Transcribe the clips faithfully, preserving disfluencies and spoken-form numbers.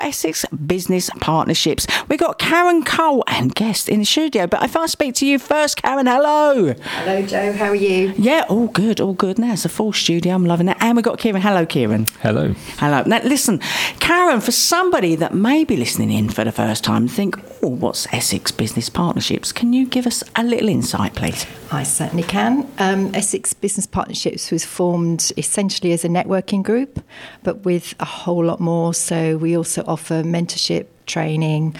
Essex Business Partnerships. We've got Karen Cole and guest in the studio. But if I speak to you first, Karen, hello. Hello, Joe. How are you? Yeah, all good, all good. Now it's a full studio. I'm loving it. And we've got Kieran. Hello, Kieran. Hello. Hello. Now, listen, Karen, for somebody that may be listening in for the first time and think, oh, what's Essex Business Partnerships? Can you give us a little insight, please? I certainly can. Um, Essex Business Partnerships was formed essentially as a networking group, but with a whole lot more. So we also offer mentorship, training.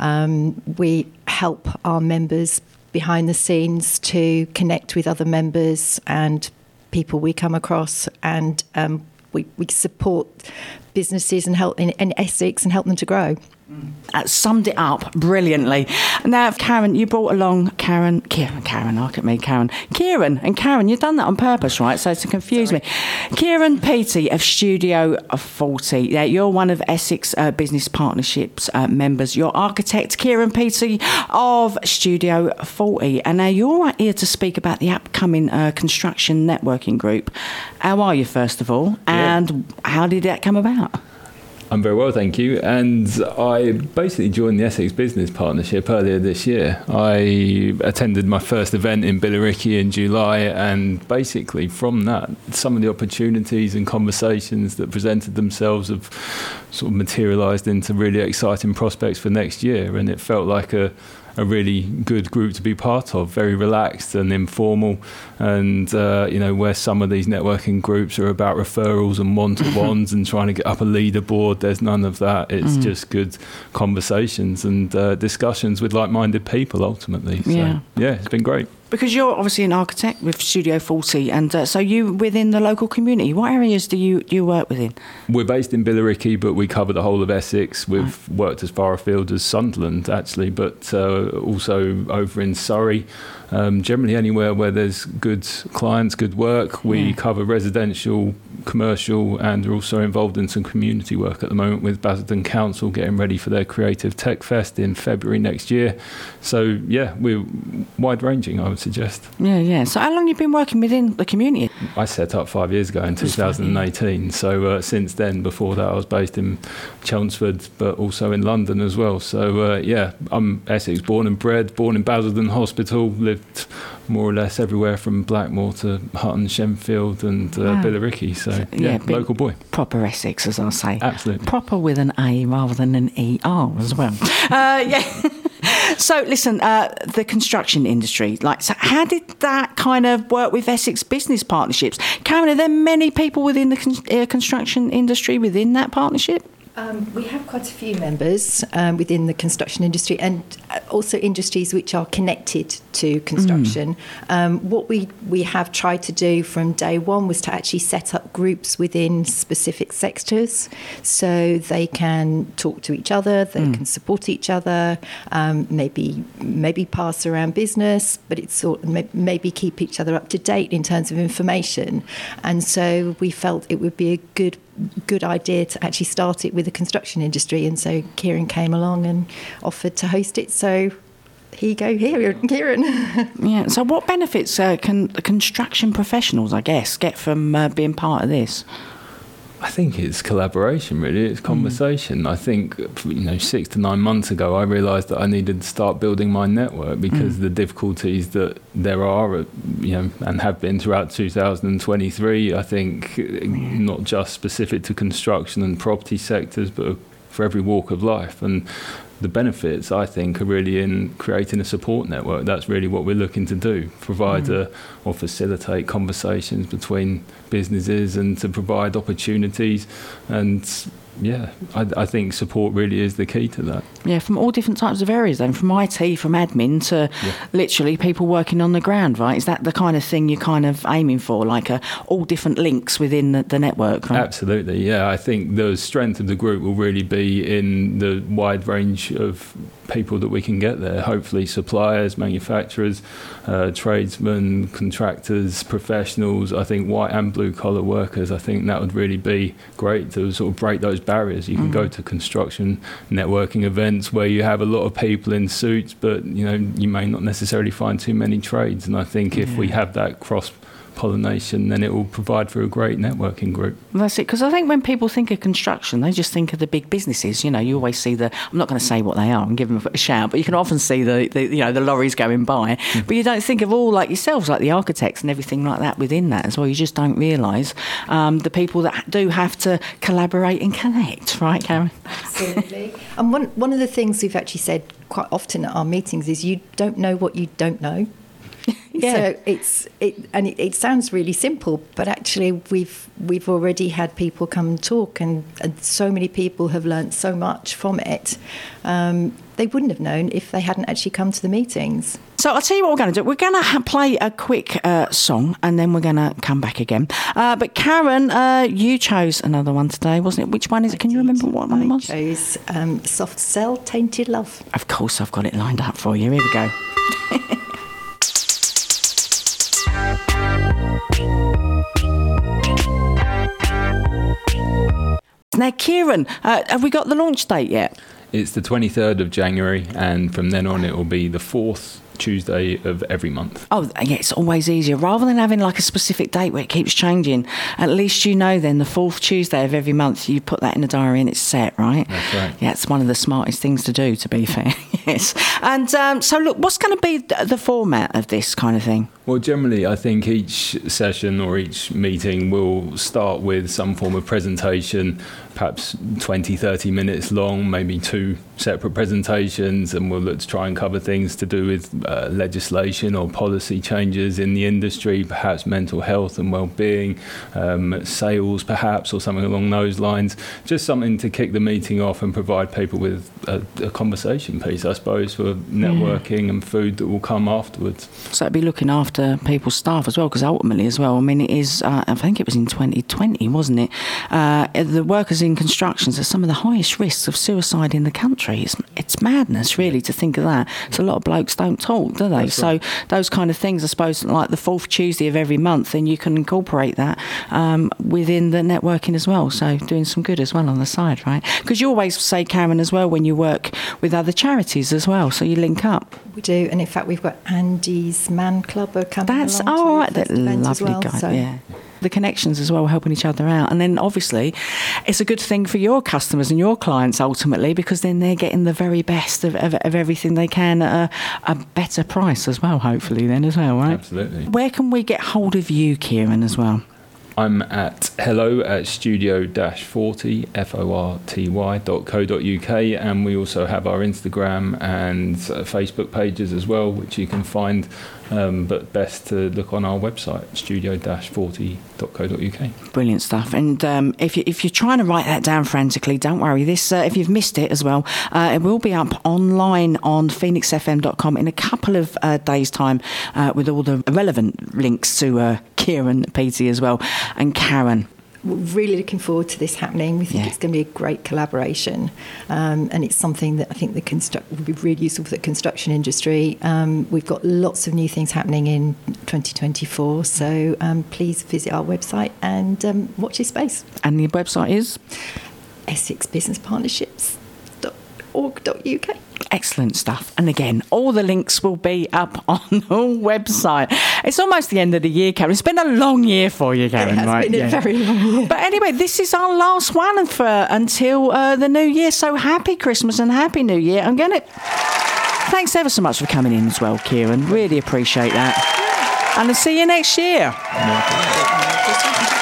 Um, we help our members behind the scenes to connect with other members and people we come across, and um, we, we support businesses and help in, in Essex and help them to grow. That summed it up brilliantly. Now, Karen, you brought along Karen, Kieran, Karen, look at me, Karen, Kieran, and Karen, you've done that on purpose, right? So to confuse Sorry. me. Kieran Peaty of Studio forty. Yeah, you're one of Essex uh, Business Partnerships uh, members. You're architect Kieran Peaty of Studio forty, and now you're here to speak about the upcoming uh, construction networking group. How are you, first of all, and yeah. how did that come about? I'm very well, thank you. And I basically joined the Essex Business Partnership earlier this year. I attended my first event in Billericay in July, and basically from that, some of the opportunities and conversations that presented themselves have sort of materialised into really exciting prospects for next year. And it felt like a a really good group to be part of, very relaxed and informal, and uh, you know, where some of these networking groups are about referrals and one-to-ones and trying to get up a leaderboard, there's none of that. It's mm. just good conversations and uh, discussions with like-minded people ultimately. So yeah, yeah, it's been great. Because you're obviously an architect with Studio forty, and uh, so you within the local community, what areas do you do you work within? We're based in Billericay, but we cover the whole of Essex. We've right. worked as far afield as Sunderland, actually, but uh, also over in Surrey. Um, generally anywhere where there's good clients, good work. We yeah. cover residential, commercial, and are also involved in some community work at the moment with Basildon Council, getting ready for their Creative Tech Fest in February next year. So yeah, we're wide-ranging, I would suggest. Yeah, yeah. So how long have you been working within the community? I set up five years ago in two thousand eighteen. So uh, since then, before that, I was based in Chelmsford, but also in London as well. So uh, yeah, I'm Essex born and bred, born in Basildon Hospital, lived more or less everywhere from Blackmore to Hutton, Shenfield and uh, wow. Billericay. So, so yeah, yeah local boy. Proper Essex, as I say. Absolutely. Proper with an A rather than an E R as well. uh, yeah. So, listen, uh, the construction industry, like, so how did that kind of work with Essex Business Partnerships? Karen, are there many people within the con- uh, construction industry within that partnership? Um, we have quite a few members um, within the construction industry, and also industries which are connected to construction. Mm. Um, what we, we have tried to do from day one was to actually set up groups within specific sectors so they can talk to each other, they mm. can support each other, um, maybe maybe pass around business, but it's sort of maybe keep each other up to date in terms of information. And so we felt it would be a good good idea to actually start it with the construction industry, and so Kieran came along and offered to host it. So here you go, here, Kieran. Yeah. So what benefits uh, can construction professionals, I guess, get from uh, being part of this? I think it's collaboration, really. It's conversation. Mm. I think, you know, six to nine months ago, I realised that I needed to start building my network because mm. the difficulties that there are, you know, and have been throughout two thousand twenty-three, I think, mm. not just specific to construction and property sectors, but for every walk of life. And the benefits, I think, are really in creating a support network. That's really what we're looking to do, provide mm. a, or facilitate conversations between businesses and to provide opportunities. And yeah, I, I think support really is the key to that. Yeah, from all different types of areas then, from I T, from admin to yeah. literally people working on the ground, right? Is that the kind of thing you're kind of aiming for, like a, all different links within the, the network, right? Absolutely, yeah. I think the strength of the group will really be in the wide range of people that we can get there. Hopefully suppliers, manufacturers, uh, tradesmen, contractors, professionals, I think white and blue collar workers. I think that would really be great to sort of break those barriers. You can mm. go to construction networking events where you have a lot of people in suits, but you know, you may not necessarily find too many trades. And I think if yeah. we have that cross pollination, then it will provide for a great networking group. That's it, because I think when people think of construction, they just think of the big businesses. You know, you always see the, I'm not going to say what they are and give them a shout, but you can often see the, the you know, the lorries going by. Mm. But you don't think of all, like yourselves, like the architects and everything like that within that as well. You just don't realise um, the people that do have to collaborate and connect, right, Karen? Absolutely. And one, one of the things we've actually said quite often at our meetings is you don't know what you don't know. Yeah. So it's it, and it, it sounds really simple, but actually we've we've already had people come and talk, and, and so many people have learnt so much from it. Um, they wouldn't have known if they hadn't actually come to the meetings. So I'll tell you what we're going to do. We're going to ha- play a quick uh, song, and then we're going to come back again. Uh, but Karen, uh, you chose another one today, wasn't it? Which one is it? Can you remember what one it was? I chose um, Soft Cell, Tainted Love. Of course, I've got it lined up for you. Here we go. Now, Kieran, uh, have we got the launch date yet? It's the twenty-third of January, and from then on it will be the fourth Tuesday of every month. Oh, yeah, it's always easier. Rather than having like a specific date where it keeps changing, at least you know then the fourth Tuesday of every month, you put that in the diary and it's set, right? That's right. Yeah, it's one of the smartest things to do, to be fair. Yes. And um, so, look, what's going to be the format of this kind of thing? Well, generally, I think each session or each meeting will start with some form of presentation, perhaps twenty, thirty minutes long, maybe two separate presentations, and we'll look to try and cover things to do with uh, legislation or policy changes in the industry, perhaps mental health and well-being, um, sales perhaps, or something along those lines. Just something to kick the meeting off and provide people with a, a conversation piece, I suppose, for networking yeah. and food that will come afterwards. So it'd be looking after people's staff as well, because ultimately as well, I mean, it is, uh, I think it was in twenty twenty, wasn't it? Uh, the workers in constructions are some of the highest risks of suicide in the country. It's, it's madness, really, to think of that. So a lot of blokes don't talk, do they? That's so right. Those kind of things, I suppose, like the fourth Tuesday of every month, then you can incorporate that um, within the networking as well. So doing some good as well on the side, right? Because you always say, Karen, as well, when you work with other charities as well, so you link up. We do, and in fact, we've got Andy's Man Club are coming That's along. oh, right, that lovely well, guy. so. Yeah. The connections as well, helping each other out. And then obviously it's a good thing for your customers and your clients ultimately, because then they're getting the very best of, of, of everything they can at a, a better price as well, hopefully then as well, right? Absolutely. Where can we get hold of you, Kieran, as well? I'm at hello at studio dash forty, F O R T Y dot co dot U K, and we also have our Instagram and uh, Facebook pages as well, which you can find, um, but best to look on our website, studio dash forty dot co dot U K. Brilliant stuff. And um, if, you, if you're trying to write that down frantically, don't worry. This, uh, if you've missed it as well, uh, it will be up online on phoenix f m dot com in a couple of uh, days' time uh, with all the relevant links to uh, Kieran, Petey as well, and Karen. We're really looking forward to this happening. We think yeah. it's going to be a great collaboration, um, and it's something that I think the construct will be really useful for the construction industry. Um, we've got lots of new things happening in twenty twenty-four, so um, please visit our website and um, watch this space. And the website is essex business partnerships dot org dot U K. Excellent stuff. And again, all the links will be up on the website. It's almost the end of the year, Karen. It's been a long year for you, Karen. It has right? been yeah. a very long year. But anyway, this is our last one for until uh, the new year. So happy Christmas and happy New Year. I'm going to... Thanks ever so much for coming in as well, Kieran. Really appreciate that. And I'll see you next year.